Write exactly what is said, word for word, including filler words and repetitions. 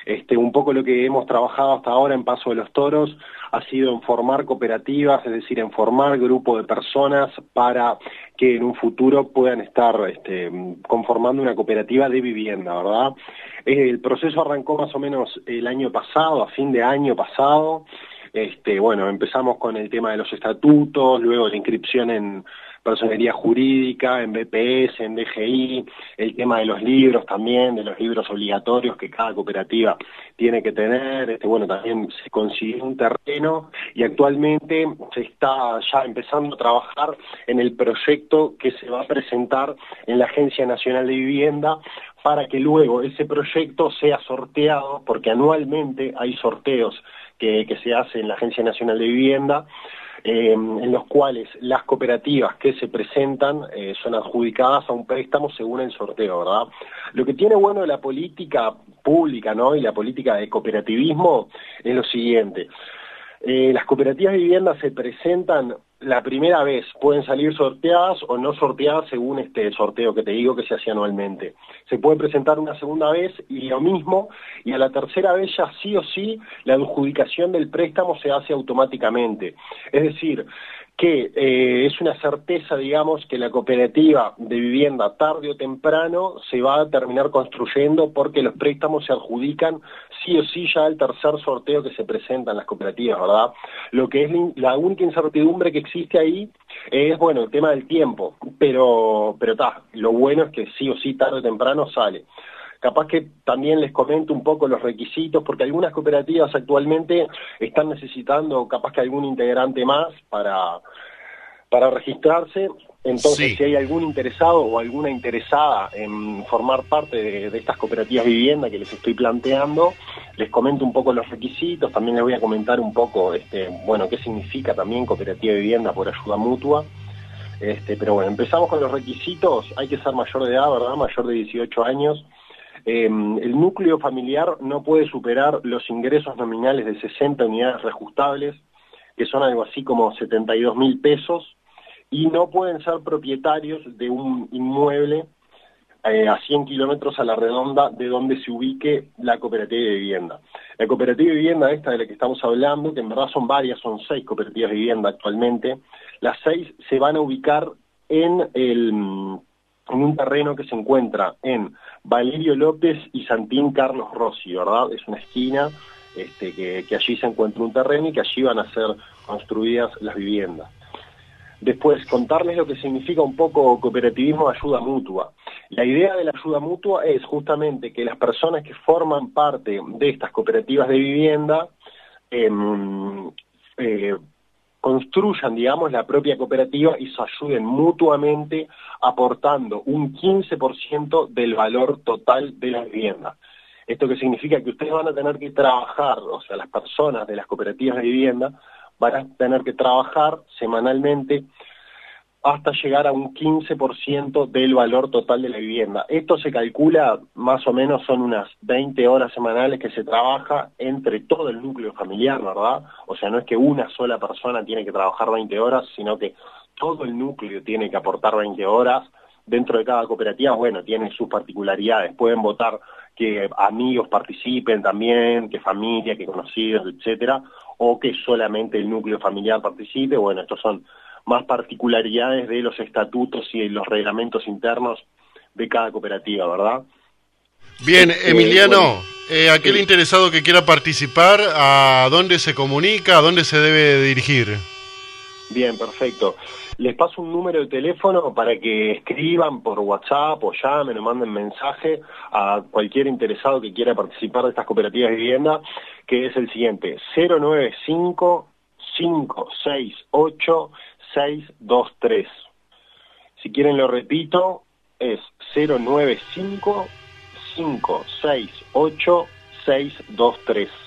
Este, un poco lo que hemos trabajado hasta ahora en Paso de los Toros ha sido en formar cooperativas, es decir, en formar grupos de personas para que en un futuro puedan estar este, conformando una cooperativa de vivienda, ¿verdad? El proceso arrancó más o menos el año pasado, a fin de año pasado. Este, bueno, empezamos con el tema de los estatutos, luego la inscripción en personería jurídica, en B P S, en D G I, el tema de los libros también, de los libros obligatorios que cada cooperativa tiene que tener. Este, bueno, también se consiguió un terreno y actualmente se está ya empezando a trabajar en el proyecto que se va a presentar en la Agencia Nacional de Vivienda, para que luego ese proyecto sea sorteado, porque anualmente hay sorteos que, que se hacen en la Agencia Nacional de Vivienda, eh, en los cuales las cooperativas que se presentan eh, son adjudicadas a un préstamo según el sorteo, ¿verdad? Lo que tiene bueno de la política pública, ¿no?, y la política de cooperativismo es lo siguiente. Eh, las cooperativas de vivienda se presentan la primera vez, pueden salir sorteadas o no sorteadas según este sorteo que te digo que se hace anualmente. Se puede presentar una segunda vez y lo mismo, y a la tercera vez ya sí o sí la adjudicación del préstamo se hace automáticamente. Es decir, que eh, es una certeza, digamos, que la cooperativa de vivienda tarde o temprano se va a terminar construyendo, porque los préstamos se adjudican sí o sí ya al tercer sorteo que se presenta en las cooperativas, ¿verdad? Lo que es la única incertidumbre que existe ahí es, bueno, el tema del tiempo, pero pero está, lo bueno es que sí o sí tarde o temprano sale. Capaz que también les comento un poco los requisitos, porque algunas cooperativas actualmente están necesitando capaz que algún integrante más para, para registrarse. Entonces, Sí. si hay algún interesado o alguna interesada en formar parte de, de estas cooperativas vivienda que les estoy planteando, les comento un poco los requisitos. También les voy a comentar un poco, este, bueno, qué significa también cooperativa de vivienda por ayuda mutua. Este, pero bueno, empezamos con los requisitos. Hay que ser mayor de edad, ¿verdad? Mayor de dieciocho años. Eh, el núcleo familiar no puede superar los ingresos nominales de sesenta unidades reajustables, que son algo así como setenta y dos mil pesos, y no pueden ser propietarios de un inmueble eh, a cien kilómetros a la redonda de donde se ubique la cooperativa de vivienda. La cooperativa de vivienda esta de la que estamos hablando, que en verdad son varias, son seis cooperativas de vivienda actualmente, las seis se van a ubicar en el... en un terreno que se encuentra en Valerio López y Santín Carlos Rossi, ¿verdad? Es una esquina este, que, que allí se encuentra un terreno y que allí van a ser construidas las viviendas. Después, contarles lo que significa un poco cooperativismo de ayuda mutua. La idea de la ayuda mutua es justamente que las personas que forman parte de estas cooperativas de vivienda eh, eh, construyan, digamos, la propia cooperativa y se ayuden mutuamente aportando un quince por ciento del valor total de la vivienda. Esto que significa que ustedes van a tener que trabajar, o sea, las personas de las cooperativas de vivienda van a tener que trabajar semanalmente hasta llegar a un quince por ciento del valor total de la vivienda. Esto se calcula, más o menos son unas veinte horas semanales que se trabaja entre todo el núcleo familiar, ¿verdad? O sea, no es que una sola persona tiene que trabajar veinte horas, sino que todo el núcleo tiene que aportar veinte horas. Dentro de cada cooperativa, bueno, tienen sus particularidades. Pueden votar que amigos participen también, que familia, que conocidos, etcétera, o que solamente el núcleo familiar participe. Bueno, estos son más particularidades de los estatutos y de los reglamentos internos de cada cooperativa, ¿verdad? Bien, Este, Emiliano, bueno, eh, aquel sí. interesado que quiera participar, ¿a dónde se comunica? ¿A dónde se debe dirigir? Bien, perfecto. Les paso un número de teléfono para que escriban por WhatsApp o llamen o manden mensaje a cualquier interesado que quiera participar de estas cooperativas de vivienda, que es el siguiente: cero nueve cinco, cinco seis ocho, seis dos tres. Si quieren lo repito, es cero nueve cinco, cinco seis ocho, seis dos tres.